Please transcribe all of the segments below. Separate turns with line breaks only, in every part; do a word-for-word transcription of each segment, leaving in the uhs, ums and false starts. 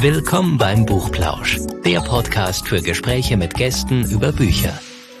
Willkommen beim Buchplausch, der Podcast für Gespräche mit Gästen über Bücher.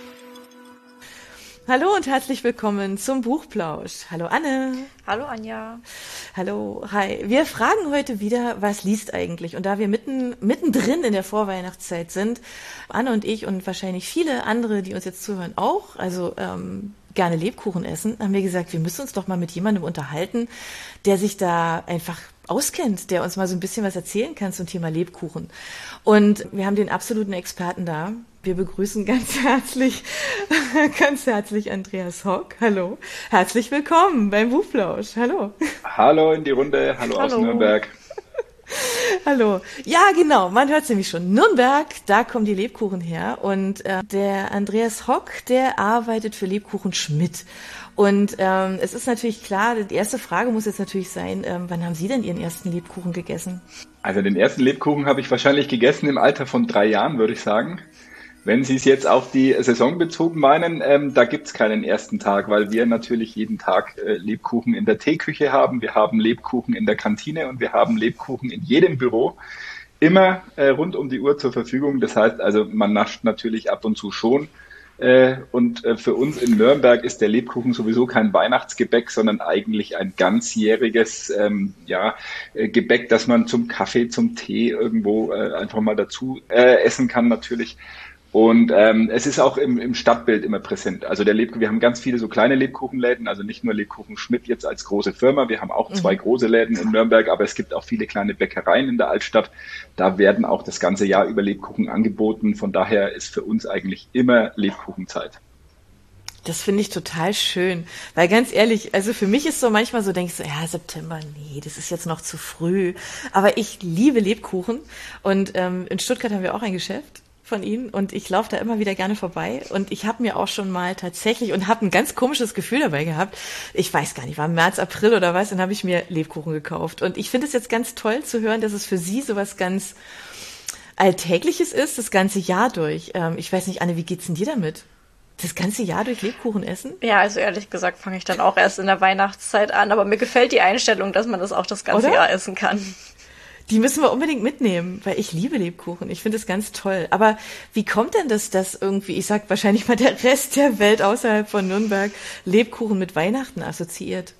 Hallo und herzlich willkommen zum Buchplausch. Hallo Anne.
Hallo Anja.
Hallo, hi. Wir fragen heute wieder, was liest eigentlich? Und da wir mitten mittendrin in der Vorweihnachtszeit sind, Anne und ich und wahrscheinlich viele andere, die uns jetzt zuhören, auch, also ähm, gerne Lebkuchen essen, haben wir gesagt, wir müssen uns doch mal mit jemandem unterhalten, der sich da einfach auskennt, der uns mal so ein bisschen was erzählen kann zum Thema Lebkuchen. Und wir haben den absoluten Experten da. Wir begrüßen ganz herzlich, ganz herzlich Andreas Hock. Hallo. Herzlich willkommen beim Buchplausch. Hallo.
Hallo in die Runde. Hallo, Hallo. aus Nürnberg.
Hallo. Ja, genau. Man hört es nämlich schon. Nürnberg, da kommen die Lebkuchen her. Und äh, der Andreas Hock, der arbeitet für Lebkuchen Schmidt. Und ähm, es ist natürlich klar, die erste Frage muss jetzt natürlich sein, ähm, wann haben Sie denn Ihren ersten Lebkuchen gegessen?
Also den ersten Lebkuchen habe ich wahrscheinlich gegessen im Alter von drei Jahren, würde ich sagen. Wenn Sie es jetzt auf die Saison bezogen meinen, ähm, da gibt's keinen ersten Tag, weil wir natürlich jeden Tag äh, Lebkuchen in der Teeküche haben. Wir haben Lebkuchen in der Kantine und wir haben Lebkuchen in jedem Büro. Immer äh, rund um die Uhr zur Verfügung. Das heißt also, man nascht natürlich ab und zu schon. Äh, und äh, für uns in Nürnberg ist der Lebkuchen sowieso kein Weihnachtsgebäck, sondern eigentlich ein ganzjähriges ähm, ja, äh, Gebäck, das man zum Kaffee, zum Tee irgendwo äh, einfach mal dazu äh, essen kann natürlich. Und ähm, es ist auch im, im Stadtbild immer präsent. Also der Lebkuchen, wir haben ganz viele so kleine Lebkuchenläden, also nicht nur Lebkuchen Schmidt jetzt als große Firma. Wir haben auch zwei mhm. große Läden in Nürnberg, aber es gibt auch viele kleine Bäckereien in der Altstadt. Da werden auch das ganze Jahr über Lebkuchen angeboten. Von daher ist für uns eigentlich immer Lebkuchenzeit.
Das finde ich total schön, weil ganz ehrlich, also für mich ist so manchmal so, denkst du, ja, September, nee, das ist jetzt noch zu früh. Aber ich liebe Lebkuchen und ähm, in Stuttgart haben wir auch ein Geschäft von Ihnen und ich laufe da immer wieder gerne vorbei und ich habe mir auch schon mal tatsächlich und habe ein ganz komisches Gefühl dabei gehabt, ich weiß gar nicht, war im März, April oder was, dann habe ich mir Lebkuchen gekauft und ich finde es jetzt ganz toll zu hören, dass es für Sie sowas ganz Alltägliches ist, das ganze Jahr durch. Ähm, ich weiß nicht, Anne, wie geht's denn dir damit? Das ganze Jahr durch Lebkuchen essen?
Ja, also ehrlich gesagt fange ich dann auch erst in der Weihnachtszeit an, aber mir gefällt die Einstellung, dass man das auch das ganze Oder? Jahr essen kann.
Die müssen wir unbedingt mitnehmen, weil ich liebe Lebkuchen. Ich finde es ganz toll. Aber wie kommt denn das, dass irgendwie, ich sag wahrscheinlich mal der Rest der Welt außerhalb von Nürnberg Lebkuchen mit Weihnachten assoziiert?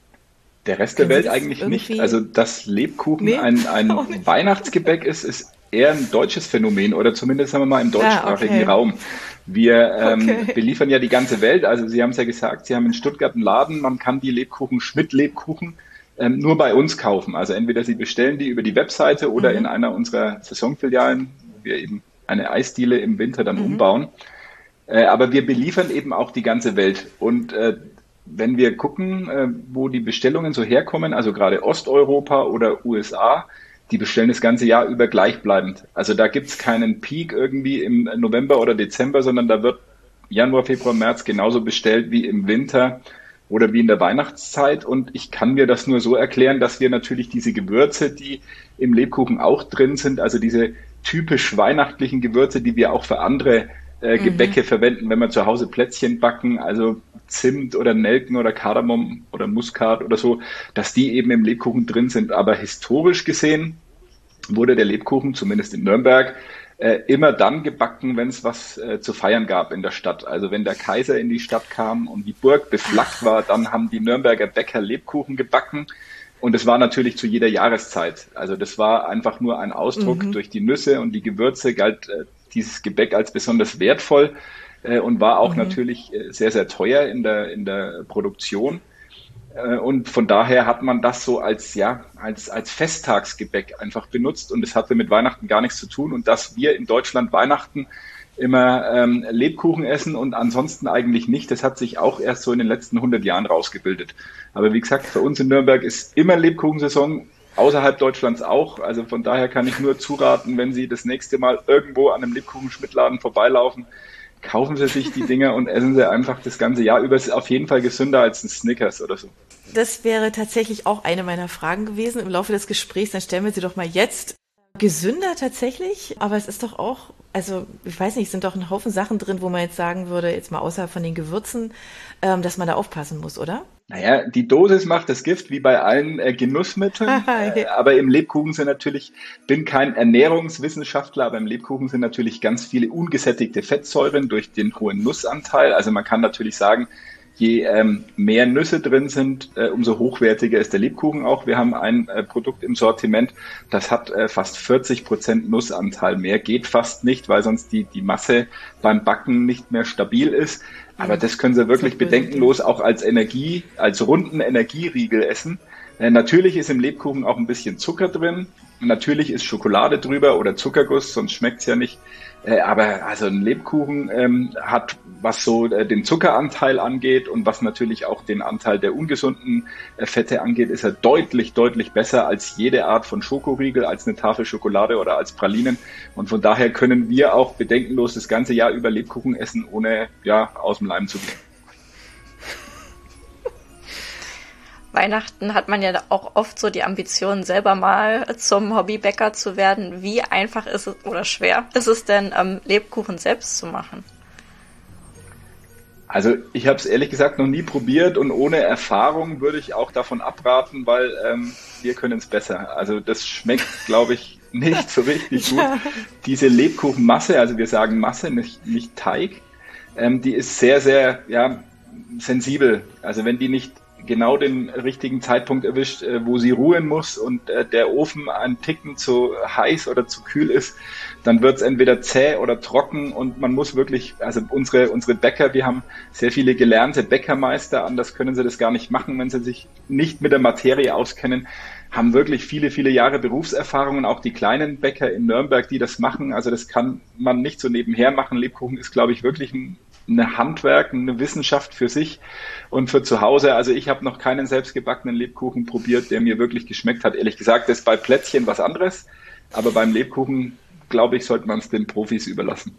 Der Rest der Welt eigentlich nicht. Also dass Lebkuchen nee, ein, ein Weihnachtsgebäck ist, ist eher ein deutsches Phänomen oder zumindest sagen wir mal im deutschsprachigen ah, okay. Raum. Wir ähm, okay. beliefern ja die ganze Welt. Also Sie haben es ja gesagt, Sie haben in Stuttgart einen Laden, man kann die Lebkuchen Schmidt Lebkuchen Ähm, nur bei uns kaufen. Also entweder Sie bestellen die über die Webseite oder mhm. in einer unserer Saisonfilialen, wo wir eben eine Eisdiele im Winter dann mhm. umbauen. Äh, aber wir beliefern eben auch die ganze Welt. Und äh, wenn wir gucken, äh, wo die Bestellungen so herkommen, also gerade Osteuropa oder U S A, die bestellen das ganze Jahr über gleichbleibend. Also da gibt's keinen Peak irgendwie im November oder Dezember, sondern da wird Januar, Februar, März genauso bestellt wie im Winter oder wie in der Weihnachtszeit. Und ich kann mir das nur so erklären, dass wir natürlich diese Gewürze, die im Lebkuchen auch drin sind, also diese typisch weihnachtlichen Gewürze, die wir auch für andere äh, Gebäcke mhm. verwenden, wenn wir zu Hause Plätzchen backen, also Zimt oder Nelken oder Kardamom oder Muskat oder so, dass die eben im Lebkuchen drin sind. Aber historisch gesehen wurde der Lebkuchen, zumindest in Nürnberg, immer dann gebacken, wenn es was äh, zu feiern gab in der Stadt. Also wenn der Kaiser in die Stadt kam und die Burg beflaggt war, dann haben die Nürnberger Bäcker Lebkuchen gebacken. Und es war natürlich zu jeder Jahreszeit. Also das war einfach nur ein Ausdruck. Mhm. Durch die Nüsse und die Gewürze galt äh, dieses Gebäck als besonders wertvoll äh, und war auch mhm. natürlich äh, sehr, sehr teuer in der, in der Produktion. Und von daher hat man das so als, ja, als, als Festtagsgebäck einfach benutzt und es hatte mit Weihnachten gar nichts zu tun. Und dass wir in Deutschland Weihnachten immer ähm, Lebkuchen essen und ansonsten eigentlich nicht, das hat sich auch erst so in den letzten hundert Jahren rausgebildet. Aber wie gesagt, für uns in Nürnberg ist immer Lebkuchensaison, außerhalb Deutschlands auch. Also von daher kann ich nur zuraten, wenn Sie das nächste Mal irgendwo an einem Lebkuchen-Schmidtladen vorbeilaufen, kaufen Sie sich die Dinger und essen Sie einfach das ganze Jahr über. Es ist auf jeden Fall gesünder als ein Snickers oder so.
Das wäre tatsächlich auch eine meiner Fragen gewesen im Laufe des Gesprächs. Dann stellen wir sie doch mal jetzt. Gesünder tatsächlich, aber es ist doch auch, also ich weiß nicht, es sind doch ein Haufen Sachen drin, wo man jetzt sagen würde, jetzt mal außerhalb von den Gewürzen, ähm, dass man da aufpassen muss, oder?
Naja, die Dosis macht das Gift, wie bei allen äh, Genussmitteln. äh, aber im Lebkuchen sind natürlich, bin kein Ernährungswissenschaftler, aber im Lebkuchen sind natürlich ganz viele ungesättigte Fettsäuren durch den hohen Nussanteil. Also man kann natürlich sagen, je ähm, mehr Nüsse drin sind, äh, umso hochwertiger ist der Lebkuchen auch. Wir haben ein äh, Produkt im Sortiment, das hat äh, fast vierzig Prozent Nussanteil. Mehr geht fast nicht, weil sonst die, die Masse beim Backen nicht mehr stabil ist. Aber das können Sie wirklich bedenkenlos auch als Energie, als runden Energieriegel essen. Äh, natürlich ist im Lebkuchen auch ein bisschen Zucker drin. Natürlich ist Schokolade drüber oder Zuckerguss, sonst schmeckt's ja nicht. Äh, aber also ein Lebkuchen ähm, hat, was so äh, den Zuckeranteil angeht und was natürlich auch den Anteil der ungesunden äh, Fette angeht, ist er deutlich, deutlich besser als jede Art von Schokoriegel, als eine Tafel Schokolade oder als Pralinen. Und von daher können wir auch bedenkenlos das ganze Jahr über Lebkuchen essen, ohne ja aus dem Leim zu gehen.
Weihnachten hat man ja auch oft so die Ambition, selber mal zum Hobbybäcker zu werden. Wie einfach ist es oder schwer ist es denn, ähm, Lebkuchen selbst zu machen?
Also ich habe es ehrlich gesagt noch nie probiert und ohne Erfahrung würde ich auch davon abraten, weil ähm, wir können es besser. Also das schmeckt, glaube ich, nicht so richtig gut. Diese Lebkuchenmasse, also wir sagen Masse, nicht, nicht Teig, ähm, die ist sehr, sehr ja, sensibel. Also wenn die nicht genau den richtigen Zeitpunkt erwischt, wo sie ruhen muss und der Ofen einen Ticken zu heiß oder zu kühl ist, dann wird es entweder zäh oder trocken und man muss wirklich, also unsere unsere Bäcker, wir haben sehr viele gelernte Bäckermeister, anders können sie das gar nicht machen, wenn sie sich nicht mit der Materie auskennen, haben wirklich viele, viele Jahre Berufserfahrung und auch die kleinen Bäcker in Nürnberg, die das machen, also das kann man nicht so nebenher machen. Lebkuchen ist, glaube ich, wirklich ein eine Handwerk, eine Wissenschaft für sich und für zu Hause. Also ich habe noch keinen selbstgebackenen Lebkuchen probiert, der mir wirklich geschmeckt hat. Ehrlich gesagt, das ist bei Plätzchen was anderes, aber beim Lebkuchen, glaube ich, sollte man es den Profis überlassen.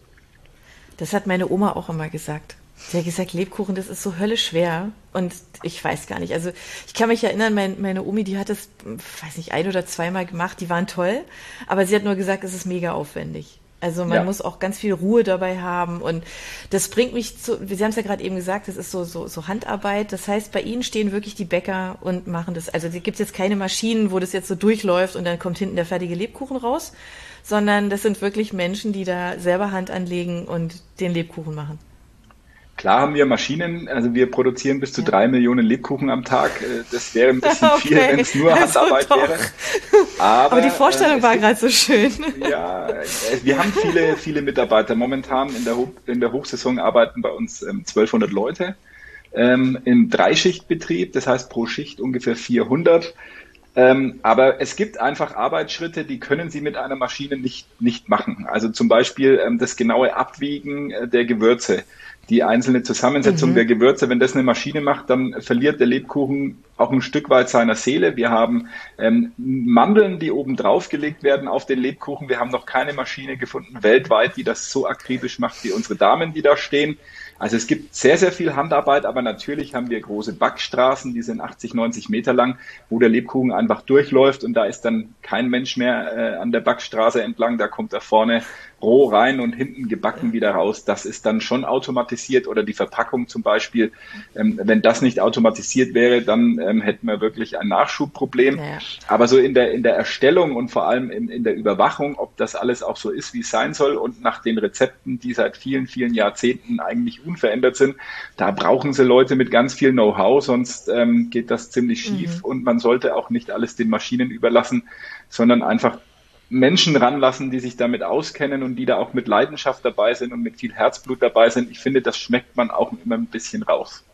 Das hat meine Oma auch immer gesagt. Sie hat gesagt, Lebkuchen, das ist so höllisch schwer und ich weiß gar nicht. Also ich kann mich erinnern, mein, meine Omi, die hat das, weiß nicht, ein oder zweimal gemacht, die waren toll, aber sie hat nur gesagt, es ist mega aufwendig. Also man ja. muss auch ganz viel Ruhe dabei haben und das bringt mich zu, Sie haben es ja gerade eben gesagt, das ist so, so, so Handarbeit. Das heißt, bei Ihnen stehen wirklich die Bäcker und machen das. Also gibt es jetzt keine Maschinen, wo das jetzt so durchläuft und dann kommt hinten der fertige Lebkuchen raus, sondern das sind wirklich Menschen, die da selber Hand anlegen und den Lebkuchen machen.
Klar haben wir Maschinen, also wir produzieren bis zu ja. drei Millionen Lebkuchen am Tag. Das wäre ein bisschen okay. viel, wenn es nur Handarbeit also wäre. Aber,
Aber die Vorstellung äh, war gerade so schön.
Ja, wir haben viele, viele Mitarbeiter. Momentan in der, Ho- in der Hochsaison arbeiten bei uns ähm, zwölfhundert Leute ähm, im Dreischichtbetrieb, das heißt pro Schicht ungefähr vierhundert. Ähm, aber es gibt einfach Arbeitsschritte, die können Sie mit einer Maschine nicht, nicht machen. Also zum Beispiel ähm, das genaue Abwiegen äh, der Gewürze. Die einzelne Zusammensetzung mhm. der Gewürze, wenn das eine Maschine macht, dann verliert der Lebkuchen auch ein Stück weit seiner Seele. Wir haben ähm, Mandeln, die oben drauf gelegt werden auf den Lebkuchen. Wir haben noch keine Maschine gefunden weltweit, die das so akribisch macht wie unsere Damen, die da stehen. Also es gibt sehr, sehr viel Handarbeit, aber natürlich haben wir große Backstraßen, die sind achtzig, neunzig Meter lang, wo der Lebkuchen einfach durchläuft und da ist dann kein Mensch mehr äh, an der Backstraße entlang, da kommt er vorne roh rein und hinten gebacken wieder raus. Das ist dann schon automatisiert oder die Verpackung zum Beispiel. Ähm, wenn das nicht automatisiert wäre, dann ähm, hätten wir wirklich ein Nachschubproblem. Ja. Aber so in der in der Erstellung und vor allem in, in der Überwachung, ob das alles auch so ist, wie es sein soll und nach den Rezepten, die seit vielen, vielen Jahrzehnten eigentlich unverändert sind, da brauchen sie Leute mit ganz viel Know-how, sonst ähm, geht das ziemlich schief mhm. und man sollte auch nicht alles den Maschinen überlassen, sondern einfach Menschen ranlassen, die sich damit auskennen und die da auch mit Leidenschaft dabei sind und mit viel Herzblut dabei sind. Ich finde, das schmeckt man auch immer ein bisschen raus.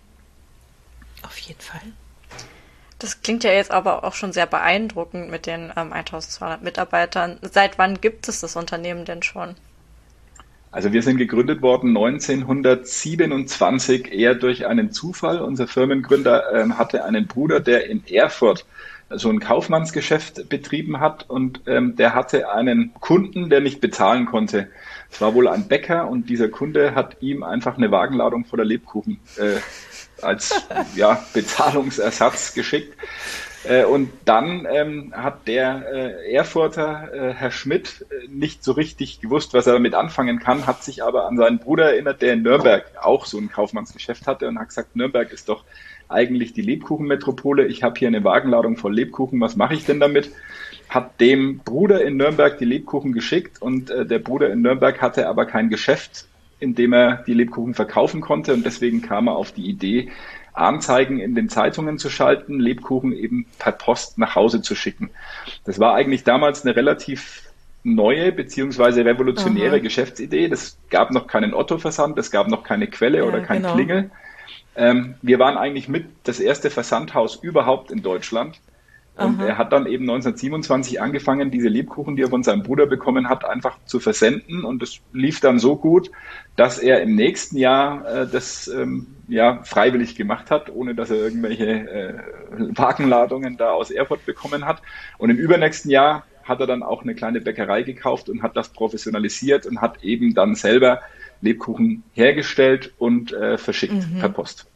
Auf jeden Fall.
Das klingt ja jetzt aber auch schon sehr beeindruckend mit den ähm, eintausendzweihundert Mitarbeitern. Seit wann gibt es das Unternehmen denn schon?
Also wir sind gegründet worden neunzehnhundertsiebenundzwanzig, eher durch einen Zufall. Unser Firmengründer äh, hatte einen Bruder, der in Erfurt so ein Kaufmannsgeschäft betrieben hat und ähm, der hatte einen Kunden, der nicht bezahlen konnte. Es war wohl ein Bäcker und dieser Kunde hat ihm einfach eine Wagenladung voller Lebkuchen äh, als ja, Bezahlungsersatz geschickt. Äh, und dann ähm, hat der äh, Erfurter, äh, Herr Schmidt, äh, nicht so richtig gewusst, was er damit anfangen kann, hat sich aber an seinen Bruder erinnert, der in Nürnberg auch so ein Kaufmannsgeschäft hatte und hat gesagt, Nürnberg ist doch eigentlich die Lebkuchenmetropole. Ich habe hier eine Wagenladung voll Lebkuchen, was mache ich denn damit? Hat dem Bruder in Nürnberg die Lebkuchen geschickt und äh, der Bruder in Nürnberg hatte aber kein Geschäft, in dem er die Lebkuchen verkaufen konnte und deswegen kam er auf die Idee, Anzeigen in den Zeitungen zu schalten, Lebkuchen eben per Post nach Hause zu schicken. Das war eigentlich damals eine relativ neue beziehungsweise revolutionäre Aha. Geschäftsidee. Das gab noch keinen Otto-Versand, es gab noch keine Quelle ja, oder kein genau. Klingel. Ähm, wir waren eigentlich mit das erste Versandhaus überhaupt in Deutschland. Und Aha. er hat dann eben neunzehnhundertsiebenundzwanzig angefangen, diese Lebkuchen, die er von seinem Bruder bekommen hat, einfach zu versenden. Und es lief dann so gut, dass er im nächsten Jahr äh, das ähm, ja freiwillig gemacht hat, ohne dass er irgendwelche äh, Wagenladungen da aus Erfurt bekommen hat. Und im übernächsten Jahr hat er dann auch eine kleine Bäckerei gekauft und hat das professionalisiert und hat eben dann selber Lebkuchen hergestellt und äh, verschickt mhm. per Post.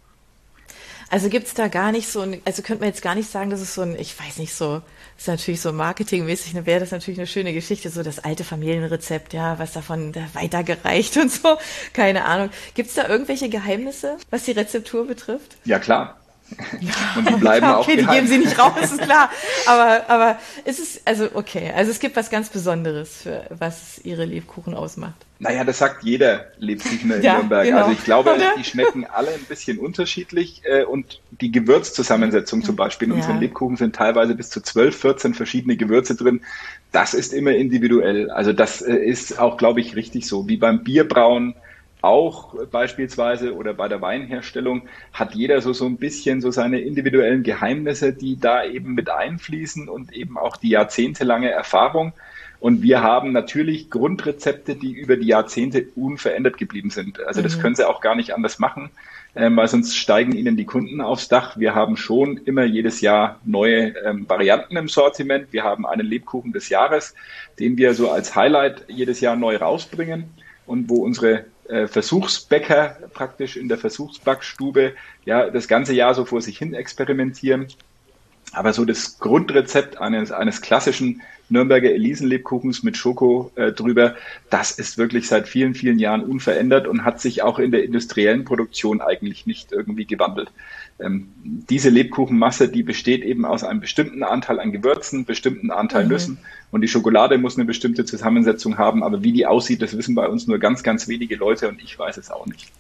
Also gibt's da gar nicht so ein, also könnte man jetzt gar nicht sagen, dass es so ein, ich weiß nicht, so, ist natürlich so marketingmäßig, ne, wäre das natürlich eine schöne Geschichte, so das alte Familienrezept, ja, was davon da weitergereicht und so, keine Ahnung. Gibt's da irgendwelche Geheimnisse, was die Rezeptur betrifft?
Ja, klar. Ja, und die bleiben ja, okay, auch geheim.
Die geben sie nicht raus, ist klar. Aber, aber es ist, also okay, also es gibt was ganz Besonderes, für was ihre Lebkuchen ausmacht.
Naja, das sagt jeder Lebkuchen in
ja,
Nürnberg.
Genau.
Also ich glaube, Oder? die schmecken alle ein bisschen unterschiedlich äh, und die Gewürzzusammensetzung zum Beispiel in unseren ja. Lebkuchen sind teilweise bis zu zwölf, vierzehn verschiedene Gewürze drin. Das ist immer individuell. Also das äh, ist auch, glaube ich, richtig so. Wie beim Bierbrauen auch beispielsweise oder bei der Weinherstellung hat jeder so so ein bisschen so seine individuellen Geheimnisse, die da eben mit einfließen und eben auch die jahrzehntelange Erfahrung. Und wir haben natürlich Grundrezepte, die über die Jahrzehnte unverändert geblieben sind. Also das mhm. können sie auch gar nicht anders machen, ähm, weil sonst steigen ihnen die Kunden aufs Dach. Wir haben schon immer jedes Jahr neue ähm, Varianten im Sortiment. Wir haben einen Lebkuchen des Jahres, den wir so als Highlight jedes Jahr neu rausbringen und wo unsere Versuchsbäcker praktisch in der Versuchsbackstube ja das ganze Jahr so vor sich hin experimentieren. Aber so das Grundrezept eines, eines klassischen Nürnberger Elisenlebkuchens mit Schoko äh, drüber, das ist wirklich seit vielen, vielen Jahren unverändert und hat sich auch in der industriellen Produktion eigentlich nicht irgendwie gewandelt. Ähm, diese Lebkuchenmasse, die besteht eben aus einem bestimmten Anteil an Gewürzen, bestimmten Anteil mhm. Nüssen und die Schokolade muss eine bestimmte Zusammensetzung haben, aber wie die aussieht, das wissen bei uns nur ganz, ganz wenige Leute und ich weiß es auch nicht.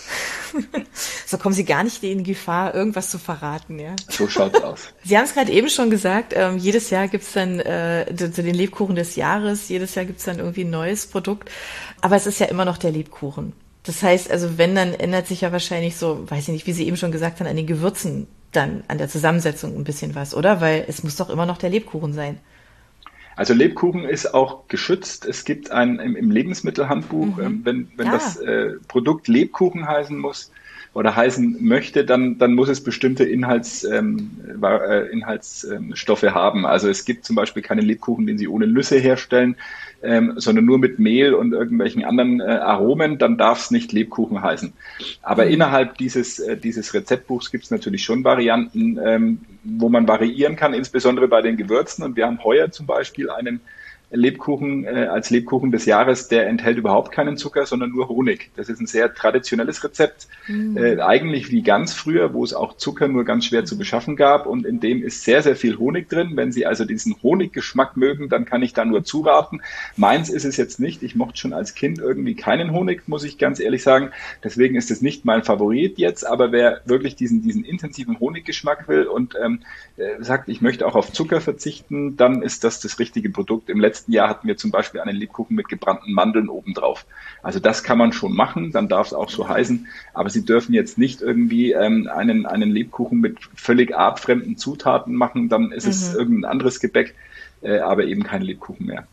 So kommen Sie gar nicht in Gefahr, irgendwas zu verraten, ja?
So schaut's aus.
Sie haben es gerade eben schon gesagt, ähm, jedes Jahr gibt's dann äh, den Lebkuchen des Jahres, jedes Jahr gibt's dann irgendwie ein neues Produkt, aber es ist ja immer noch der Lebkuchen. Das heißt, also wenn, dann ändert sich ja wahrscheinlich so, weiß ich nicht, wie Sie eben schon gesagt haben, an den Gewürzen dann, an der Zusammensetzung ein bisschen was, oder? Weil es muss doch immer noch der Lebkuchen sein.
Also Lebkuchen ist auch geschützt. Es gibt ein im, im Lebensmittelhandbuch, mhm. ähm, wenn, wenn ah. das äh, Produkt Lebkuchen heißen muss oder heißen möchte, dann, dann muss es bestimmte Inhalts, ähm, äh, Inhaltsstoffe haben. Also es gibt zum Beispiel keinen Lebkuchen, den Sie ohne Nüsse herstellen, ähm, sondern nur mit Mehl und irgendwelchen anderen äh, Aromen, dann darf es nicht Lebkuchen heißen. Aber mhm. innerhalb dieses, äh, dieses Rezeptbuchs gibt es natürlich schon Varianten, ähm, wo man variieren kann, insbesondere bei den Gewürzen. Und wir haben heuer zum Beispiel einen Lebkuchen äh, als Lebkuchen des Jahres, der enthält überhaupt keinen Zucker, sondern nur Honig. Das ist ein sehr traditionelles Rezept, mhm. äh, eigentlich wie ganz früher, wo es auch Zucker nur ganz schwer mhm. zu beschaffen gab und in dem ist sehr, sehr viel Honig drin. Wenn Sie also diesen Honiggeschmack mögen, dann kann ich da nur zuraten. Meins ist es jetzt nicht. Ich mochte schon als Kind irgendwie keinen Honig, muss ich ganz ehrlich sagen. Deswegen ist es nicht mein Favorit jetzt, aber wer wirklich diesen, diesen intensiven Honiggeschmack will und ähm, sagt, ich möchte auch auf Zucker verzichten, dann ist das das richtige Produkt. Im letzten Jahr hatten wir zum Beispiel einen Lebkuchen mit gebrannten Mandeln obendrauf. Also das kann man schon machen, dann darf es auch so heißen, aber Sie dürfen jetzt nicht irgendwie ähm, einen, einen Lebkuchen mit völlig artfremden Zutaten machen, dann ist mhm. es irgendein anderes Gebäck, äh, aber eben kein Lebkuchen mehr.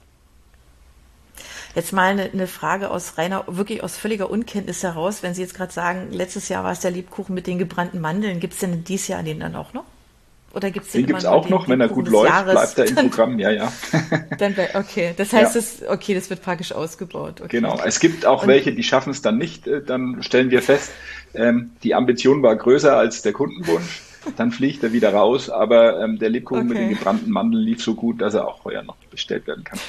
Jetzt mal eine, eine Frage aus reiner, wirklich aus völliger Unkenntnis heraus, wenn Sie jetzt gerade sagen, letztes Jahr war es der Lebkuchen mit den gebrannten Mandeln, gibt es denn dieses Jahr den dann auch noch? Oder gibt's den,
den gibt es auch den, noch, den wenn er gut läuft, Jahres, bleibt er im dann, Programm, ja, ja.
Dann, okay, das heißt, ja. das, okay, das wird praktisch ausgebaut. Okay.
Genau, es gibt auch Und, welche, die schaffen es dann nicht, dann stellen wir fest, ähm, die Ambition war größer als der Kundenwunsch, dann fliegt er wieder raus, aber ähm, der Lebkuchen okay. mit den gebrannten Mandeln lief so gut, dass er auch heuer noch bestellt werden kann.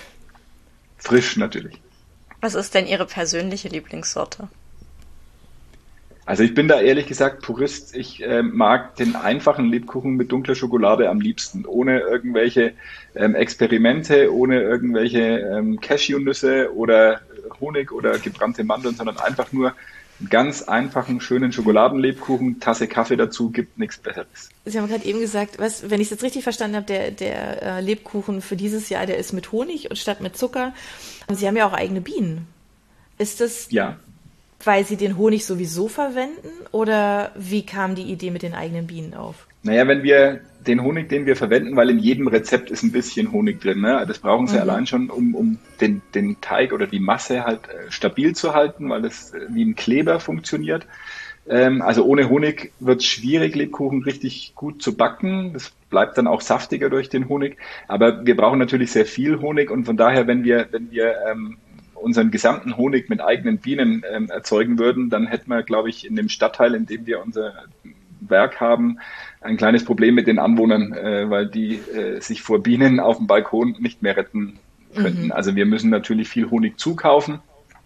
Frisch natürlich.
Was ist denn Ihre persönliche Lieblingssorte?
Also ich bin da ehrlich gesagt Purist. Ich äh, mag den einfachen Lebkuchen mit dunkler Schokolade am liebsten, ohne irgendwelche ähm, Experimente, ohne irgendwelche ähm, Cashewnüsse oder Honig oder gebrannte Mandeln, sondern einfach nur einen ganz einfachen, schönen Schokoladenlebkuchen, Tasse Kaffee dazu, gibt nichts Besseres.
Sie haben gerade eben gesagt, was, wenn ich es jetzt richtig verstanden habe, der, der äh, Lebkuchen für dieses Jahr, der ist mit Honig und statt mit Zucker. Und Sie haben ja auch eigene Bienen. Ist das...
Ja.
Weil Sie den Honig sowieso verwenden oder wie kam die Idee mit den eigenen Bienen auf?
Naja, wenn wir den Honig, den wir verwenden, weil in jedem Rezept ist ein bisschen Honig drin, ne? Das brauchen Sie mhm. allein schon, um, um den, den Teig oder die Masse halt äh, stabil zu halten, weil das äh, wie ein Kleber funktioniert. Ähm, also ohne Honig wird es schwierig, Lebkuchen richtig gut zu backen. Das bleibt dann auch saftiger durch den Honig. Aber wir brauchen natürlich sehr viel Honig und von daher, wenn wir, wenn wir ähm, unseren gesamten Honig mit eigenen Bienen ähm, erzeugen würden, dann hätten wir, glaube ich, in dem Stadtteil, in dem wir unser Werk haben, ein kleines Problem mit den Anwohnern, äh, weil die äh, sich vor Bienen auf dem Balkon nicht mehr retten könnten. Mhm. Also wir müssen natürlich viel Honig zukaufen,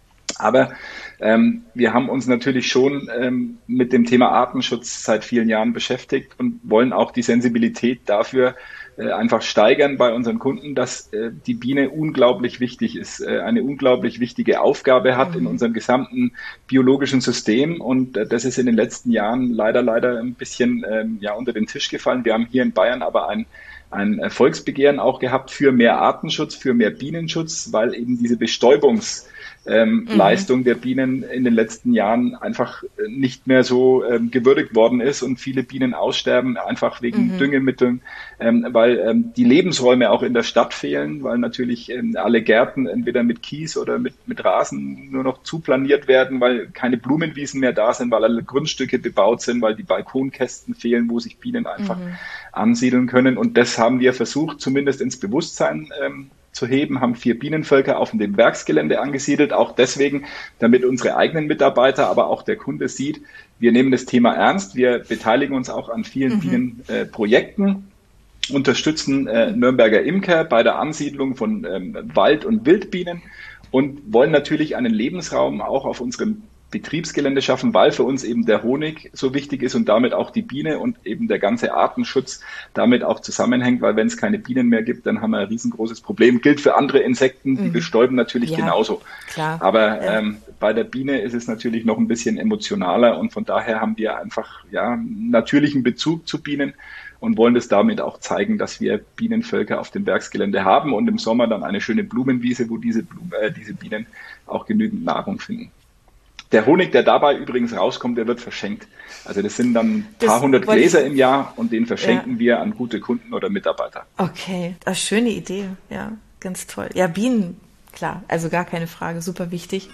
aber ähm, wir haben uns natürlich schon ähm, mit dem Thema Artenschutz seit vielen Jahren beschäftigt und wollen auch die Sensibilität dafür äh, einfach steigern bei unseren Kunden, dass äh, die Biene unglaublich wichtig ist, äh, eine unglaublich wichtige Aufgabe hat mhm. in unserem gesamten biologischen System und äh, das ist in den letzten Jahren leider, leider ein bisschen äh, ja unter den Tisch gefallen. Wir haben hier in Bayern aber ein ein Volksbegehren auch gehabt für mehr Artenschutz, für mehr Bienenschutz, weil eben diese Bestäubungs Ähm, mhm. Leistung der Bienen in den letzten Jahren einfach nicht mehr so ähm, gewürdigt worden ist und viele Bienen aussterben, einfach wegen mhm. Düngemitteln, ähm, weil ähm, die Lebensräume auch in der Stadt fehlen, weil natürlich ähm, alle Gärten entweder mit Kies oder mit, mit Rasen nur noch zuplaniert werden, weil keine Blumenwiesen mehr da sind, weil alle Grundstücke bebaut sind, weil die Balkonkästen fehlen, wo sich Bienen einfach mhm. ansiedeln können. Und das haben wir versucht, zumindest ins Bewusstsein ähm, zu heben, haben vier Bienenvölker auf dem Werksgelände angesiedelt, auch deswegen, damit unsere eigenen Mitarbeiter, aber auch der Kunde sieht, wir nehmen das Thema ernst, wir beteiligen uns auch an vielen mhm. Bienenprojekten, äh, unterstützen äh, Nürnberger Imker bei der Ansiedlung von ähm, Wald- und Wildbienen und wollen natürlich einen Lebensraum auch auf unserem Betriebsgelände schaffen, weil für uns eben der Honig so wichtig ist und damit auch die Biene und eben der ganze Artenschutz damit auch zusammenhängt, weil wenn es keine Bienen mehr gibt, dann haben wir ein riesengroßes Problem. Gilt für andere Insekten, die mhm. bestäuben natürlich ja, genauso.
Klar.
Aber ja. ähm, bei der Biene ist es natürlich noch ein bisschen emotionaler und von daher haben wir einfach ja einen natürlichen Bezug zu Bienen und wollen das damit auch zeigen, dass wir Bienenvölker auf dem Werksgelände haben und im Sommer dann eine schöne Blumenwiese, wo diese, Blumen, äh, diese Bienen auch genügend Nahrung finden. Der Honig, der dabei übrigens rauskommt, der wird verschenkt. Also das sind dann ein paar das hundert Gläser im Jahr und den verschenken ja. wir an gute Kunden oder Mitarbeiter.
Okay, das ist eine schöne Idee. Ja, ganz toll. Ja, Bienen, klar, also gar keine Frage, super wichtig.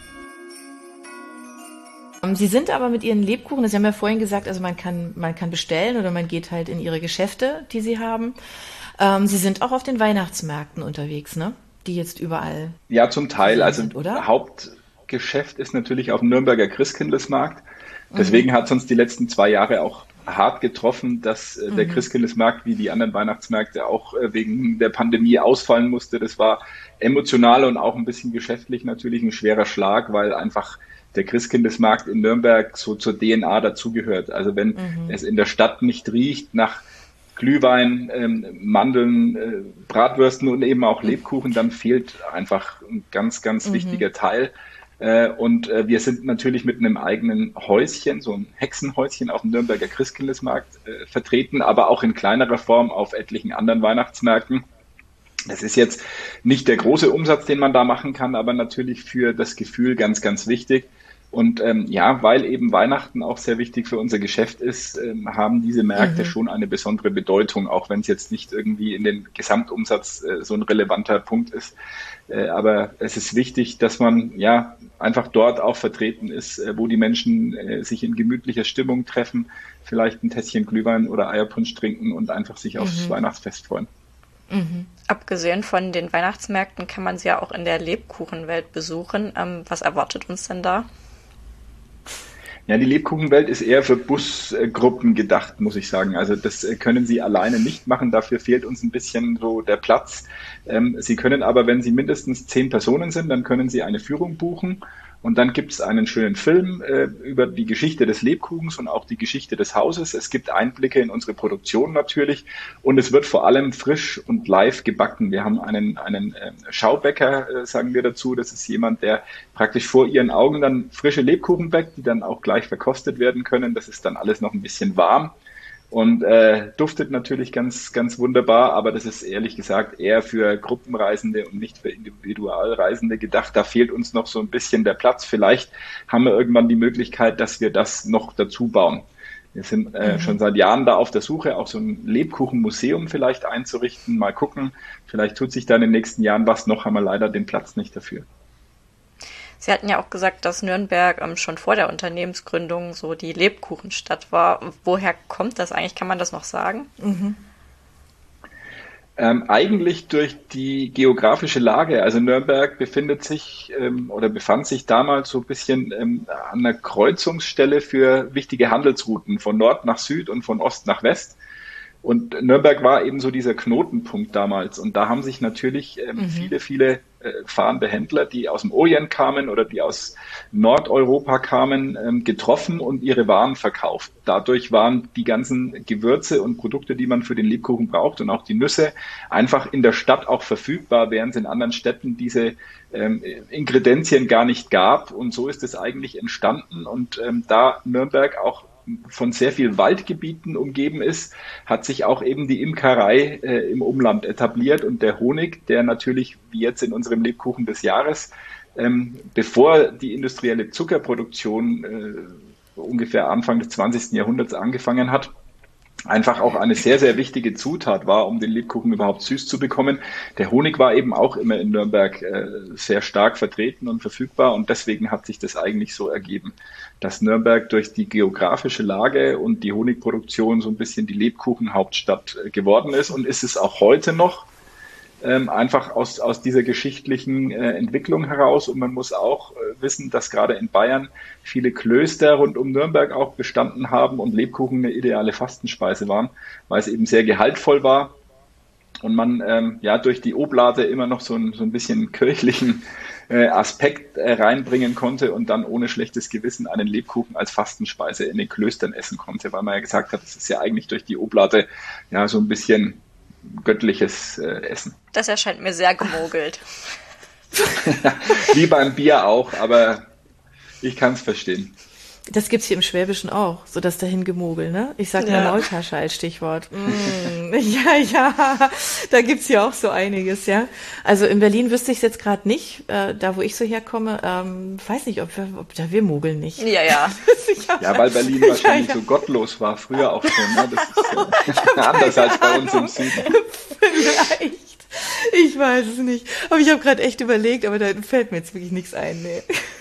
Sie sind aber mit Ihren Lebkuchen, Sie haben ja vorhin gesagt, also man kann, man kann bestellen oder man geht halt in Ihre Geschäfte, die Sie haben. Sie sind auch auf den Weihnachtsmärkten unterwegs, ne? Die jetzt überall.
Ja, zum Teil. Also
sind, oder?
Haupt Geschäft ist natürlich auf dem Nürnberger Christkindlesmarkt. Deswegen mhm. hat es uns die letzten zwei Jahre auch hart getroffen, dass äh, der mhm. Christkindlesmarkt wie die anderen Weihnachtsmärkte auch äh, wegen der Pandemie ausfallen musste. Das war emotional und auch ein bisschen geschäftlich natürlich ein schwerer Schlag, weil einfach der Christkindlesmarkt in Nürnberg so zur D N A dazugehört. Also wenn mhm. es in der Stadt nicht riecht nach Glühwein, ähm, Mandeln, äh, Bratwürsten und eben auch Lebkuchen, dann fehlt einfach ein ganz, ganz mhm. wichtiger Teil. Äh, und äh, wir sind natürlich mit einem eigenen Häuschen, so ein Hexenhäuschen auf dem Nürnberger Christkindlesmarkt äh, vertreten, aber auch in kleinerer Form auf etlichen anderen Weihnachtsmärkten. Das ist jetzt nicht der große Umsatz, den man da machen kann, aber natürlich für das Gefühl ganz, ganz wichtig. Und ähm, ja, weil eben Weihnachten auch sehr wichtig für unser Geschäft ist, ähm, haben diese Märkte mhm. schon eine besondere Bedeutung, auch wenn es jetzt nicht irgendwie in den Gesamtumsatz äh, so ein relevanter Punkt ist. Äh, aber es ist wichtig, dass man ja einfach dort auch vertreten ist, äh, wo die Menschen äh, sich in gemütlicher Stimmung treffen, vielleicht ein Tässchen Glühwein oder Eierpunsch trinken und einfach sich aufs mhm. Weihnachtsfest freuen.
Mhm. Abgesehen von den Weihnachtsmärkten kann man sie ja auch in der Lebkuchenwelt besuchen. Ähm, was erwartet uns denn da?
Ja, die Lebkuchenwelt ist eher für Busgruppen gedacht, muss ich sagen. Also das können Sie alleine nicht machen. Dafür fehlt uns ein bisschen so der Platz. Sie können aber, wenn Sie mindestens zehn Personen sind, dann können Sie eine Führung buchen Und dann gibt es einen schönen Film äh, über die Geschichte des Lebkuchens und auch die Geschichte des Hauses. Es gibt Einblicke in unsere Produktion natürlich und es wird vor allem frisch und live gebacken. Wir haben einen, einen äh, Schaubäcker, äh, sagen wir dazu. Das ist jemand, der praktisch vor ihren Augen dann frische Lebkuchen backt, die dann auch gleich verkostet werden können. Das ist dann alles noch ein bisschen warm. Und äh, duftet natürlich ganz, ganz wunderbar, aber das ist ehrlich gesagt eher für Gruppenreisende und nicht für Individualreisende gedacht. Da fehlt uns noch so ein bisschen der Platz. Vielleicht haben wir irgendwann die Möglichkeit, dass wir das noch dazu bauen. Wir sind äh, mhm. schon seit Jahren da auf der Suche, auch so ein Lebkuchenmuseum vielleicht einzurichten. Mal gucken, vielleicht tut sich da in den nächsten Jahren was noch, haben wir leider den Platz nicht dafür.
Sie hatten ja auch gesagt, dass Nürnberg ähm, schon vor der Unternehmensgründung so die Lebkuchenstadt war. Woher kommt das eigentlich? Kann man das noch sagen? Mhm.
Ähm, eigentlich durch die geografische Lage. Also Nürnberg befindet sich ähm, oder befand sich damals so ein bisschen ähm, an einer Kreuzungsstelle für wichtige Handelsrouten von Nord nach Süd und von Ost nach West. Und Nürnberg war eben so dieser Knotenpunkt damals. Und da haben sich natürlich ähm, mhm. viele, viele äh, fahrende Händler, die aus dem Orient kamen oder die aus Nordeuropa kamen, ähm, getroffen und ihre Waren verkauft. Dadurch waren die ganzen Gewürze und Produkte, die man für den Lebkuchen braucht und auch die Nüsse, einfach in der Stadt auch verfügbar, während es in anderen Städten diese ähm, Ingredienzien gar nicht gab. Und so ist es eigentlich entstanden. Und ähm, da Nürnberg auch von sehr viel Waldgebieten umgeben ist, hat sich auch eben die Imkerei äh, im Umland etabliert und der Honig, der natürlich, wie jetzt in unserem Lebkuchen des Jahres, ähm, bevor die industrielle Zuckerproduktion äh, ungefähr Anfang des zwanzigsten Jahrhunderts angefangen hat, einfach auch eine sehr, sehr wichtige Zutat war, um den Lebkuchen überhaupt süß zu bekommen. Der Honig war eben auch immer in Nürnberg äh, sehr stark vertreten und verfügbar und deswegen hat sich das eigentlich so ergeben, dass Nürnberg durch die geografische Lage und die Honigproduktion so ein bisschen die Lebkuchenhauptstadt äh, geworden ist und ist es auch heute noch. Ähm, einfach aus, aus dieser geschichtlichen äh, Entwicklung heraus. Und man muss auch äh, wissen, dass gerade in Bayern viele Klöster rund um Nürnberg auch bestanden haben und Lebkuchen eine ideale Fastenspeise waren, weil es eben sehr gehaltvoll war und man ähm, ja durch die Oblate immer noch so ein, so ein bisschen kirchlichen äh, Aspekt äh, reinbringen konnte und dann ohne schlechtes Gewissen einen Lebkuchen als Fastenspeise in den Klöstern essen konnte, weil man ja gesagt hat, das ist ja eigentlich durch die Oblate ja so ein bisschen göttliches äh, Essen.
Das erscheint mir sehr gemogelt.
Wie beim Bier auch, aber ich kann es verstehen.
Das gibt's hier im Schwäbischen auch, so das Dahingemogel, ne? Ich sag ja. mal Maultasche als Stichwort. Mm, ja, ja, da gibt's ja auch so einiges, ja. Also in Berlin wüsste ich es jetzt gerade nicht, äh, da wo ich so herkomme, ähm, weiß nicht, ob wir, ob da wir mogeln nicht.
Ja, ja.
Ja, weil Berlin wahrscheinlich ja, ja. so gottlos war, früher auch schon, ne? Das ist äh, anders als bei uns im Süden.
Vielleicht. Ich weiß es nicht. Aber ich habe gerade echt überlegt, aber da fällt mir jetzt wirklich nichts ein, nee.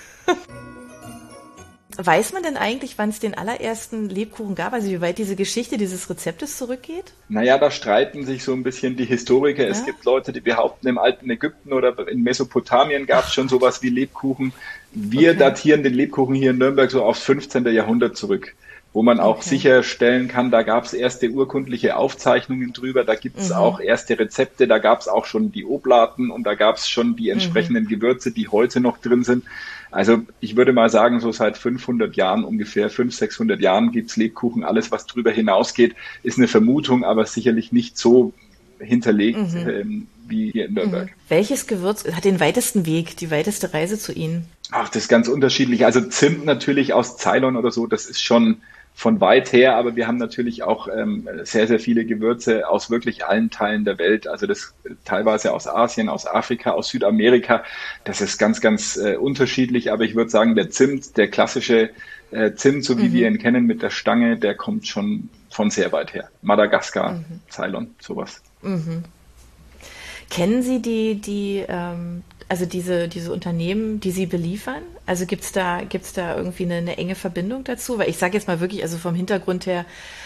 Weiß man denn eigentlich, wann es den allerersten Lebkuchen gab? Also wie weit diese Geschichte dieses Rezeptes zurückgeht?
Naja, da streiten sich so ein bisschen die Historiker. Ja? Es gibt Leute, die behaupten, im alten Ägypten oder in Mesopotamien gab es schon sowas wie Lebkuchen. Wir okay. datieren den Lebkuchen hier in Nürnberg so aufs fünfzehnten Jahrhundert zurück, wo man auch okay. sicherstellen kann, da gab es erste urkundliche Aufzeichnungen drüber, da gibt es mhm. auch erste Rezepte, da gab es auch schon die Oblaten und da gab es schon die entsprechenden mhm. Gewürze, die heute noch drin sind. Also ich würde mal sagen, so seit fünfhundert Jahren ungefähr, fünfhundert, sechshundert Jahren gibt's Lebkuchen. Alles, was drüber hinausgeht, ist eine Vermutung, aber sicherlich nicht so hinterlegt mhm. ähm, wie hier in Nürnberg. Mhm.
Welches Gewürz hat den weitesten Weg, die weiteste Reise zu Ihnen?
Ach, das ist ganz unterschiedlich. Also Zimt natürlich aus Ceylon oder so, das ist schon von weit her, aber wir haben natürlich auch ähm, sehr, sehr viele Gewürze aus wirklich allen Teilen der Welt, also das teilweise aus Asien, aus Afrika, aus Südamerika, das ist ganz, ganz äh, unterschiedlich, aber ich würde sagen, der Zimt, der klassische äh, Zimt, so wie mhm. wir ihn kennen mit der Stange, der kommt schon von sehr weit her. Madagaskar, mhm. Ceylon, sowas.
Mhm. Kennen Sie die, die, ähm, also diese, diese Unternehmen, die Sie beliefern? Also gibt's da, gibt's da irgendwie eine, eine enge Verbindung dazu? Weil ich sage jetzt mal wirklich, also vom Hintergrund her,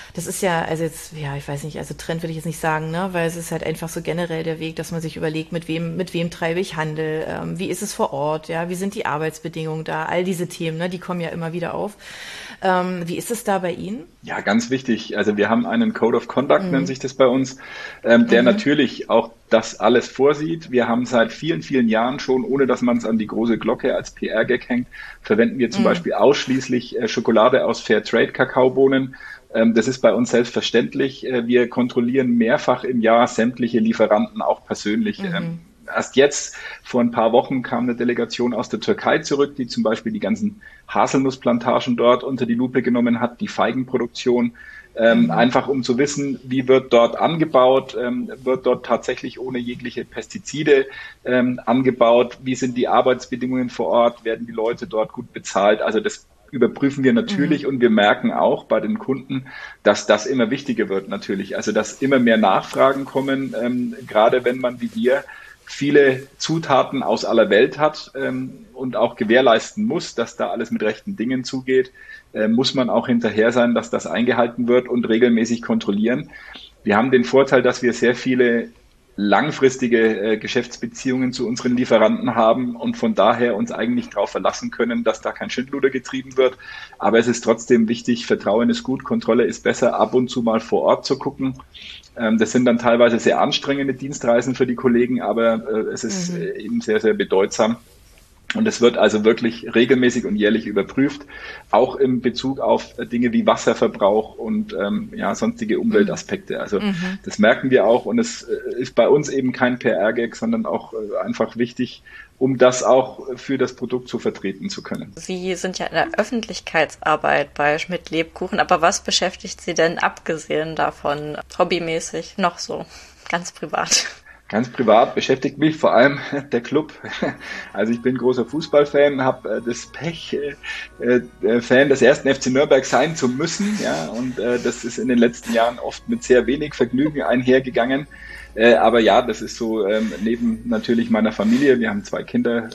das ist ja, also jetzt, ja, ich weiß nicht, also Trend würde ich jetzt nicht sagen, ne, weil es ist halt einfach so generell der Weg, dass man sich überlegt, mit wem, mit wem treibe ich Handel, ähm, wie ist es vor Ort, ja, wie sind die Arbeitsbedingungen da, all diese Themen, ne, die kommen ja immer wieder auf. Ähm, wie ist es da bei Ihnen?
Ja, ganz wichtig. Also wir haben einen Code of Conduct, mhm. nennt sich das bei uns, ähm, der mhm. natürlich auch das alles vorsieht. Wir haben seit vielen, vielen Jahren schon, ohne dass man es an die große Glocke als P R-Gag hängt, verwenden wir zum mhm. Beispiel ausschließlich äh, Schokolade aus Fairtrade-Kakaobohnen. Ähm, das ist bei uns selbstverständlich. Äh, wir kontrollieren mehrfach im Jahr sämtliche Lieferanten auch persönlich. Mhm. Ähm, Erst jetzt, vor ein paar Wochen, kam eine Delegation aus der Türkei zurück, die zum Beispiel die ganzen Haselnussplantagen dort unter die Lupe genommen hat, die Feigenproduktion, ähm, mhm. einfach um zu wissen, wie wird dort angebaut, ähm, wird dort tatsächlich ohne jegliche Pestizide ähm, angebaut, wie sind die Arbeitsbedingungen vor Ort, werden die Leute dort gut bezahlt, also das überprüfen wir natürlich mhm. und wir merken auch bei den Kunden, dass das immer wichtiger wird natürlich, also dass immer mehr Nachfragen kommen, ähm, gerade wenn man wie wir viele Zutaten aus aller Welt hat ähm, und auch gewährleisten muss, dass da alles mit rechten Dingen zugeht, äh, muss man auch hinterher sein, dass das eingehalten wird und regelmäßig kontrollieren. Wir haben den Vorteil, dass wir sehr viele langfristige äh, Geschäftsbeziehungen zu unseren Lieferanten haben und von daher uns eigentlich darauf verlassen können, dass da kein Schindluder getrieben wird. Aber es ist trotzdem wichtig, Vertrauen ist gut, Kontrolle ist besser, ab und zu mal vor Ort zu gucken. Ähm, das sind dann teilweise sehr anstrengende Dienstreisen für die Kollegen, aber äh, es ist mhm. äh, eben sehr, sehr bedeutsam. Und es wird also wirklich regelmäßig und jährlich überprüft, auch in Bezug auf Dinge wie Wasserverbrauch und ähm, ja, sonstige Umweltaspekte. Also mhm. das merken wir auch und es ist bei uns eben kein P R-Gag, sondern auch äh, einfach wichtig, um das auch für das Produkt so vertreten zu können.
Sie sind ja in der Öffentlichkeitsarbeit bei Schmidt Lebkuchen, aber was beschäftigt Sie denn abgesehen davon hobbymäßig noch so, ganz privat?
Ganz privat beschäftigt mich vor allem der Club. Also ich bin großer Fußballfan, habe äh, das Pech, äh, äh, Fan des ersten F C Nürnberg sein zu müssen. Ja, und äh, das ist in den letzten Jahren oft mit sehr wenig Vergnügen einhergegangen. Äh, aber ja, das ist so ähm, neben natürlich meiner Familie. Wir haben zwei Kinder.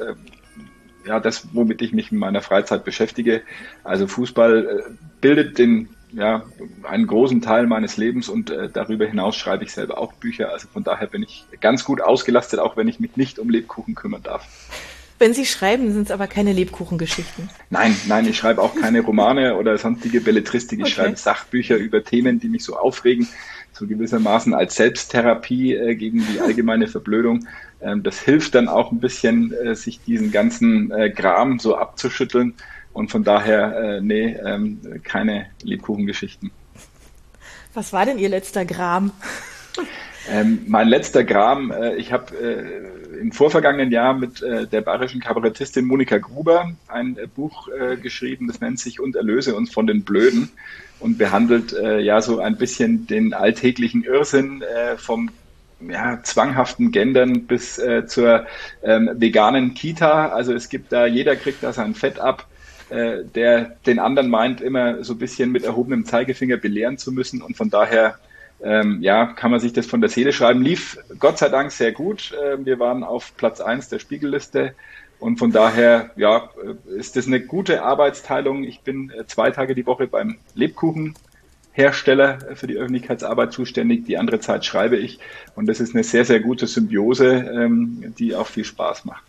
Äh, ja, das, womit ich mich in meiner Freizeit beschäftige. Also Fußball äh, bildet den ja, einen großen Teil meines Lebens und äh, darüber hinaus schreibe ich selber auch Bücher. Also von daher bin ich ganz gut ausgelastet, auch wenn ich mich nicht um Lebkuchen kümmern darf.
Wenn Sie schreiben, sind es aber keine Lebkuchengeschichten.
Nein, nein, ich schreibe auch keine Romane oder sonstige Belletristik. Ich okay. schreibe Sachbücher über Themen, die mich so aufregen, so gewissermaßen als Selbsttherapie äh, gegen die allgemeine Verblödung. Ähm, das hilft dann auch ein bisschen, äh, sich diesen ganzen äh, Gram so abzuschütteln. Und von daher, äh, nee, ähm, keine Lebkuchengeschichten.
Was war denn Ihr letzter Gram?
ähm, mein letzter Gram, äh, ich habe äh, im vorvergangenen Jahr mit äh, der bayerischen Kabarettistin Monika Gruber ein äh, Buch äh, geschrieben, das nennt sich Und erlöse uns von den Blöden und behandelt äh, ja so ein bisschen den alltäglichen Irrsinn äh, vom ja, zwanghaften Gendern bis äh, zur ähm, veganen Kita. Also es gibt da, jeder kriegt da sein Fett ab, der den anderen meint, immer so ein bisschen mit erhobenem Zeigefinger belehren zu müssen. Und von daher, ähm, ja, kann man sich das von der Seele schreiben. Lief Gott sei Dank sehr gut. Äh, wir waren auf Platz eins der Spiegelliste. Und von daher, ja, ist das eine gute Arbeitsteilung. Ich bin äh, zwei Tage die Woche beim Lebkuchenhersteller für die Öffentlichkeitsarbeit zuständig. Die andere Zeit schreibe ich. Und das ist eine sehr, sehr gute Symbiose, ähm, die auch viel Spaß macht.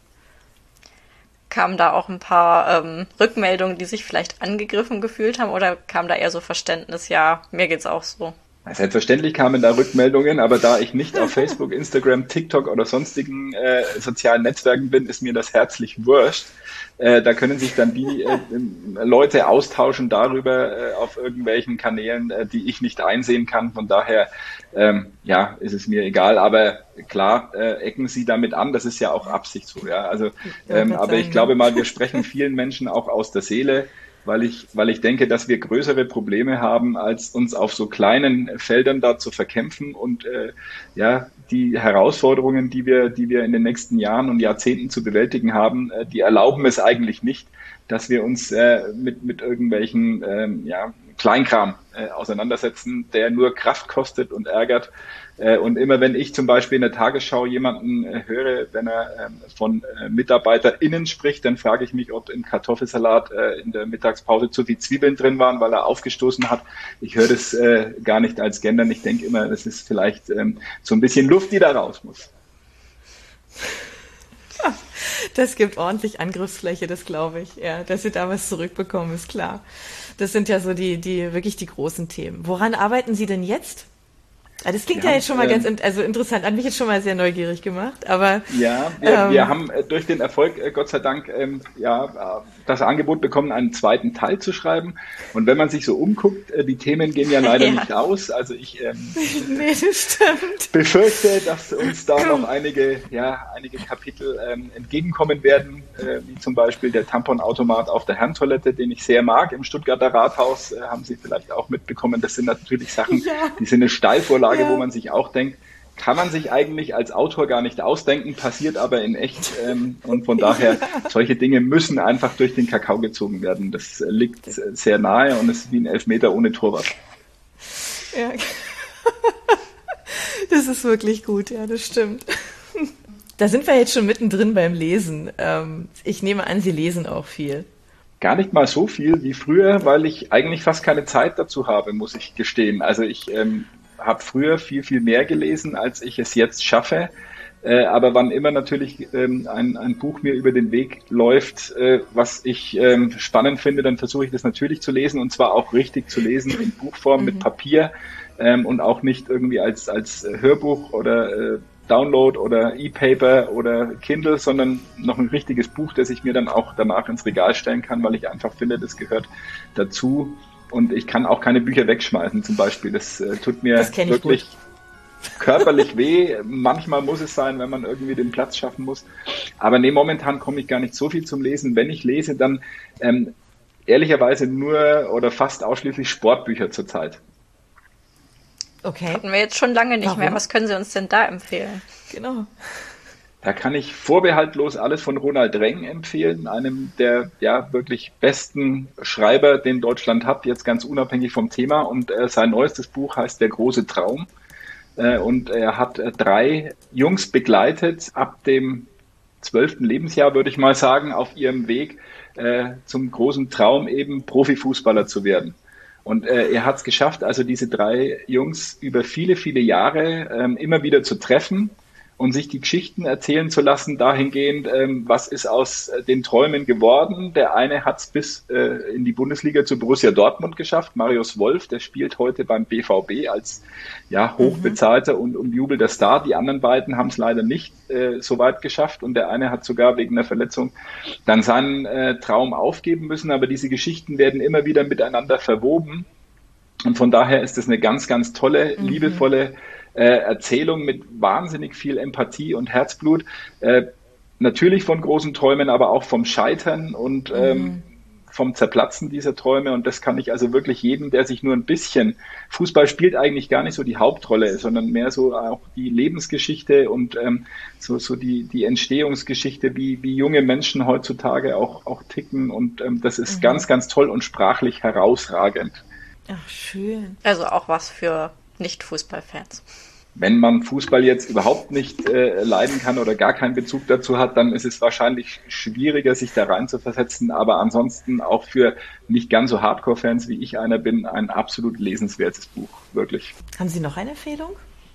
Kamen da auch ein paar ähm, Rückmeldungen, die sich vielleicht angegriffen gefühlt haben, oder kam da eher so Verständnis, ja, mir geht's auch so?
Selbstverständlich kamen da Rückmeldungen, aber da ich nicht auf Facebook, Instagram, TikTok oder sonstigen äh, sozialen Netzwerken bin, ist mir das herzlich wurscht. Äh, da können sich dann die äh, Leute austauschen darüber äh, auf irgendwelchen Kanälen, äh, die ich nicht einsehen kann. Von daher, ähm, ja, ist es mir egal. Aber klar, äh, ecken Sie damit an. Das ist ja auch Absicht so. Ja, also, ähm, aber ich glaube mal, wir sprechen vielen Menschen auch aus der Seele, weil ich, weil ich denke, dass wir größere Probleme haben, als uns auf so kleinen Feldern da zu verkämpfen und äh, ja, die Herausforderungen, die wir, die wir in den nächsten Jahren und Jahrzehnten zu bewältigen haben, äh, die erlauben es eigentlich nicht, dass wir uns äh, mit, mit irgendwelchen ähm, ja, Kleinkram äh, auseinandersetzen, der nur Kraft kostet und ärgert. Äh, und immer wenn ich zum Beispiel in der Tagesschau jemanden äh, höre, wenn er äh, von äh, MitarbeiterInnen spricht, dann frage ich mich, ob im Kartoffelsalat äh, in der Mittagspause zu viel Zwiebeln drin waren, weil er aufgestoßen hat. Ich höre das äh, gar nicht als Gendern. Ich denke immer, das ist vielleicht ähm, so ein bisschen Luft, die da raus muss.
Das gibt ordentlich Angriffsfläche, das glaube ich. Ja, dass sie da was zurückbekommen, ist klar. Das sind ja so die, die wirklich die großen Themen. Woran arbeiten Sie denn jetzt? Das klingt ja, ja jetzt schon mal ähm, ganz also interessant, hat mich jetzt schon mal sehr neugierig gemacht, aber
ja, wir, ähm, wir haben durch den Erfolg, Gott sei Dank, ähm, ja, das Angebot bekommen, einen zweiten Teil zu schreiben. Und wenn man sich so umguckt, äh, die Themen gehen ja leider ja. nicht aus. Also ich ähm,
nee, das stimmt.
befürchte, dass uns da noch einige, ja, einige Kapitel ähm, entgegenkommen werden, äh, wie zum Beispiel der Tamponautomat auf der Herrentoilette, den ich sehr mag. Im Stuttgarter Rathaus äh, haben Sie vielleicht auch mitbekommen. Das sind natürlich Sachen, ja. die sind eine Steilvorlage, ja. wo man sich auch denkt, kann man sich eigentlich als Autor gar nicht ausdenken, passiert aber in echt. Ähm, und von daher, ja. solche Dinge müssen einfach durch den Kakao gezogen werden. Das liegt sehr nahe und es ist wie ein Elfmeter ohne Torwart.
Ja, das ist wirklich gut, ja, das stimmt. Da sind wir jetzt schon mittendrin beim Lesen. Ähm, ich nehme an, Sie lesen auch viel.
Gar nicht mal so viel wie früher, weil ich eigentlich fast keine Zeit dazu habe, muss ich gestehen. Also ich ähm, habe früher viel, viel mehr gelesen, als ich es jetzt schaffe. Äh, aber wann immer natürlich ähm, ein, ein Buch mir über den Weg läuft, äh, was ich ähm, spannend finde, dann versuche ich das natürlich zu lesen und zwar auch richtig zu lesen in Buchform mhm. mit Papier ähm, und auch nicht irgendwie als, als Hörbuch oder äh, Download oder E-Paper oder Kindle, sondern noch ein richtiges Buch, das ich mir dann auch danach ins Regal stellen kann, weil ich einfach finde, das gehört dazu. Und ich kann auch keine Bücher wegschmeißen zum Beispiel. Das äh, tut mir wirklich körperlich weh. Manchmal muss es sein, wenn man irgendwie den Platz schaffen muss. Aber nee, momentan komme ich gar nicht so viel zum Lesen. Wenn ich lese, dann ähm, ehrlicherweise nur oder fast ausschließlich Sportbücher zurzeit.
Okay. Hatten wir jetzt schon lange nicht Warum? mehr. Was können Sie uns denn da empfehlen?
Genau.
Da kann ich vorbehaltlos alles von Ronald Reng empfehlen, einem der ja wirklich besten Schreiber, den Deutschland hat, jetzt ganz unabhängig vom Thema. Und äh, sein neuestes Buch heißt Der große Traum. Äh, und er hat äh, drei Jungs begleitet ab dem zwölften Lebensjahr, würde ich mal sagen, auf ihrem Weg äh, zum großen Traum, eben Profifußballer zu werden. Und äh, er hat es geschafft, also diese drei Jungs über viele, viele Jahre ähm, immer wieder zu treffen und sich die Geschichten erzählen zu lassen, dahingehend, ähm, was ist aus äh, den Träumen geworden. Der eine hat es bis äh, in die Bundesliga zu Borussia Dortmund geschafft, Marius Wolf, der spielt heute beim B V B als ja hochbezahlter und umjubelter Star. Die anderen beiden haben es leider nicht äh, so weit geschafft und der eine hat sogar wegen einer Verletzung dann seinen äh, Traum aufgeben müssen. Aber diese Geschichten werden immer wieder miteinander verwoben und von daher ist es eine ganz, ganz tolle, mhm. liebevolle Äh, Erzählung mit wahnsinnig viel Empathie und Herzblut, äh, natürlich von großen Träumen, aber auch vom Scheitern und mhm. ähm, vom Zerplatzen dieser Träume und das kann ich also wirklich jedem, der sich nur ein bisschen, Fußball spielt eigentlich gar nicht so die Hauptrolle, sondern mehr so auch die Lebensgeschichte und ähm, so, so die, die Entstehungsgeschichte, wie, wie junge Menschen heutzutage auch, auch ticken und ähm, das ist mhm. ganz, ganz toll und sprachlich herausragend.
Ach, schön.
Also auch was für Nicht-Fußballfans.
Wenn man Fußball jetzt überhaupt nicht äh, leiden kann oder gar keinen Bezug dazu hat, dann ist es wahrscheinlich schwieriger, sich da rein zu versetzen. Aber ansonsten auch für nicht ganz so Hardcore-Fans, wie ich einer bin, ein absolut lesenswertes Buch, wirklich.
Haben Sie noch eine Empfehlung?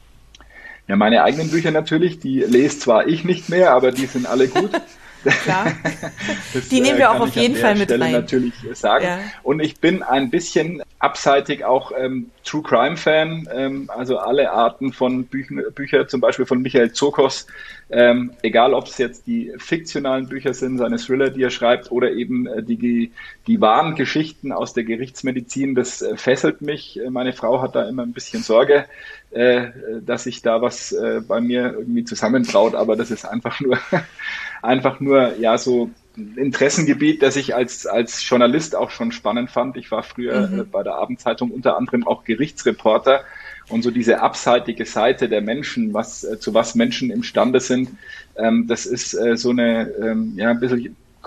Ja, meine eigenen Bücher natürlich. Die lese zwar ich nicht mehr, aber die sind alle gut.
Klar. Das, die nehmen wir auch auf jeden Fall mit
Stelle
rein.
natürlich sagen. Ja. Und ich bin ein bisschen abseitig auch ähm, True Crime Fan, ähm, also alle Arten von Büchern, Bücher, zum Beispiel von Michael Tsokos, ähm, egal ob es jetzt die fiktionalen Bücher sind, seine Thriller, die er schreibt, oder eben äh, die, die wahren Geschichten aus der Gerichtsmedizin, das äh, fesselt mich. Meine Frau hat da immer ein bisschen Sorge, äh, dass sich da was äh, bei mir irgendwie zusammenbraut, aber das ist einfach nur einfach nur ja so ein Interessengebiet, das ich als als Journalist auch schon spannend fand. Ich war früher mhm. äh, bei der Abendzeitung unter anderem auch Gerichtsreporter und so diese abseitige Seite der Menschen, was äh, zu was Menschen imstande sind, ähm, das ist äh, so eine ähm, ja ein bisschen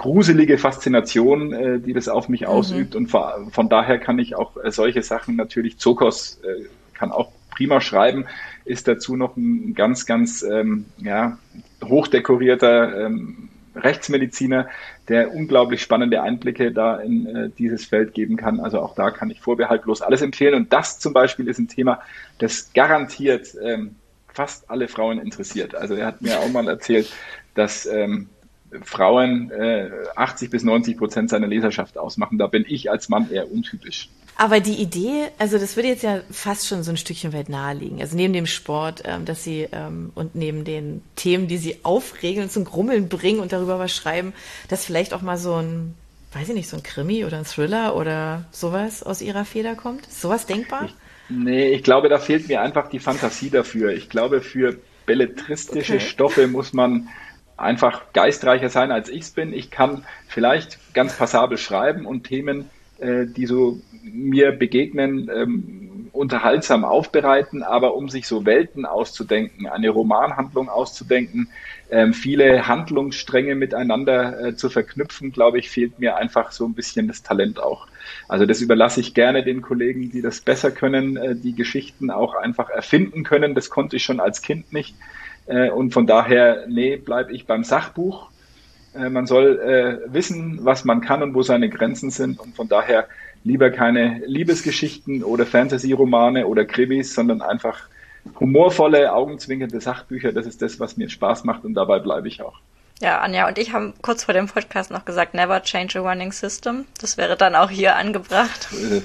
gruselige Faszination, äh, die das auf mich mhm. ausübt. Und von, von daher kann ich auch äh, solche Sachen natürlich, Zokos äh, kann auch prima schreiben, ist dazu noch ein ganz, ganz ähm, ja, hochdekorierter ähm, Rechtsmediziner, der unglaublich spannende Einblicke da in äh, dieses Feld geben kann. Also auch da kann ich vorbehaltlos alles empfehlen. Und das zum Beispiel ist ein Thema, das garantiert ähm, fast alle Frauen interessiert. Also er hat mir auch mal erzählt, dass ähm, Frauen äh, achtzig bis neunzig Prozent seiner Leserschaft ausmachen. Da bin ich als Mann eher untypisch.
Aber die Idee, also das würde jetzt ja fast schon so ein Stückchen weit naheliegen. Also neben dem Sport, ähm, dass sie ähm, und neben den Themen, die sie aufregeln, zum Grummeln bringen und darüber was schreiben, dass vielleicht auch mal so ein, weiß ich nicht, so ein Krimi oder ein Thriller oder sowas aus ihrer Feder kommt. Ist sowas denkbar?
Ich, nee, ich glaube, da fehlt mir einfach die Fantasie dafür. Ich glaube, für belletristische okay. Stoffe muss man einfach geistreicher sein, als ich es bin. Ich kann vielleicht ganz passabel schreiben und Themen, äh, die so mir begegnen, ähm, unterhaltsam aufbereiten, aber um sich so Welten auszudenken, eine Romanhandlung auszudenken, ähm, viele Handlungsstränge miteinander äh, zu verknüpfen, glaube ich, fehlt mir einfach so ein bisschen das Talent auch. Also das überlasse ich gerne den Kollegen, die das besser können, äh, die Geschichten auch einfach erfinden können. Das konnte ich schon als Kind nicht. Äh, und von daher, nee, bleibe ich beim Sachbuch. Äh, man soll äh, wissen, was man kann und wo seine Grenzen sind. Und von daher lieber keine Liebesgeschichten oder Fantasy-Romane oder Krimis, sondern einfach humorvolle, augenzwinkernde Sachbücher. Das ist das, was mir Spaß macht und dabei bleibe ich auch.
Ja, Anja und ich haben kurz vor dem Podcast noch gesagt, never change a running system. Das wäre dann auch hier angebracht.
So ist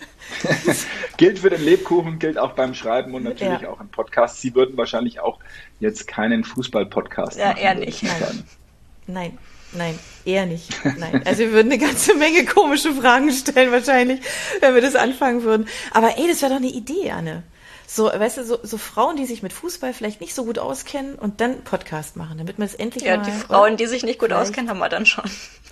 es. Gilt für den Lebkuchen, gilt auch beim Schreiben und natürlich ja. auch im Podcast. Sie würden wahrscheinlich auch jetzt keinen Fußball-Podcast
ja,
machen.
Ja, eher nicht.
Nein. Nein. Nein, eher nicht. Nein. Also wir würden eine ganze Menge komische Fragen stellen wahrscheinlich, wenn wir das anfangen würden. Aber ey, das wäre doch eine Idee, Anne. So, weißt du, so, so Frauen, die sich mit Fußball vielleicht nicht so gut auskennen und dann Podcast machen, damit man es endlich
ja,
mal...
Ja, die Frauen, die sich nicht gut vielleicht auskennen, haben wir dann schon.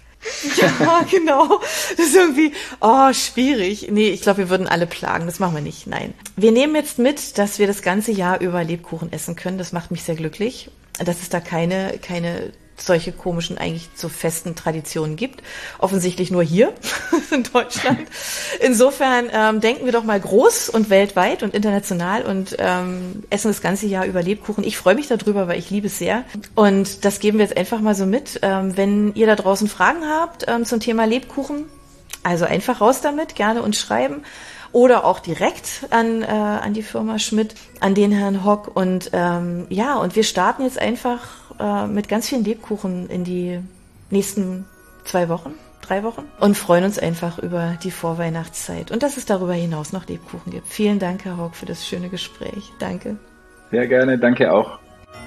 Ja, genau. Das ist irgendwie, oh, schwierig. Nee, ich glaube, wir würden alle plagen. Das machen wir nicht. Nein. Wir nehmen jetzt mit, dass wir das ganze Jahr über Lebkuchen essen können. Das macht mich sehr glücklich. Dass es da keine, keine solche komischen, eigentlich so festen Traditionen gibt. Offensichtlich nur hier in Deutschland. Insofern ähm, denken wir doch mal groß und weltweit und international und ähm, essen das ganze Jahr über Lebkuchen. Ich freue mich darüber, weil ich liebe es sehr. Und das geben wir jetzt einfach mal so mit. Ähm, wenn ihr da draußen Fragen habt ähm, zum Thema Lebkuchen, also einfach raus damit, gerne uns schreiben. Oder auch direkt an, äh, an die Firma Schmidt, an den Herrn Hock. Und ähm, ja, und wir starten jetzt einfach äh, mit ganz vielen Lebkuchen in die nächsten zwei Wochen, drei Wochen und freuen uns einfach über die Vorweihnachtszeit und dass es darüber hinaus noch Lebkuchen gibt. Vielen Dank, Herr Hock, für das schöne Gespräch. Danke.
Sehr gerne, danke auch.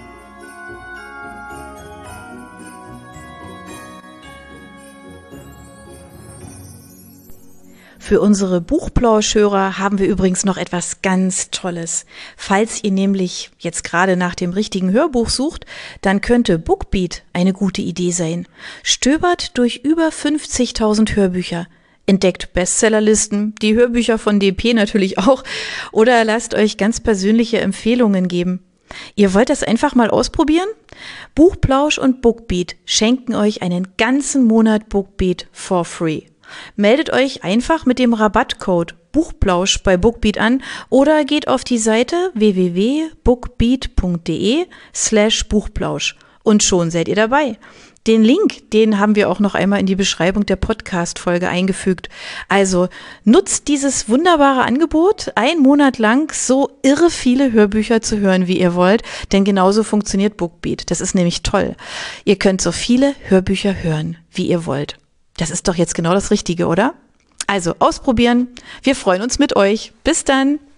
Für unsere Buchplauschhörer haben wir übrigens noch etwas ganz Tolles. Falls ihr nämlich jetzt gerade nach dem richtigen Hörbuch sucht, dann könnte Bookbeat eine gute Idee sein. Stöbert durch über fünfzigtausend Hörbücher, entdeckt Bestsellerlisten, die Hörbücher von D P natürlich auch, oder lasst euch ganz persönliche Empfehlungen geben. Ihr wollt das einfach mal ausprobieren? Buchplausch und Bookbeat schenken euch einen ganzen Monat Bookbeat for free. Meldet euch einfach mit dem Rabattcode Buchplausch bei Bookbeat an oder geht auf die Seite w w w punkt bookbeat punkt d e slash Buchplausch und schon seid ihr dabei. Den Link, den haben wir auch noch einmal in die Beschreibung der Podcast-Folge eingefügt. Also nutzt dieses wunderbare Angebot, einen Monat lang so irre viele Hörbücher zu hören, wie ihr wollt, denn genauso funktioniert Bookbeat. Das ist nämlich toll. Ihr könnt so viele Hörbücher hören, wie ihr wollt. Das ist doch jetzt genau das Richtige, oder? Also ausprobieren. Wir freuen uns mit euch. Bis dann.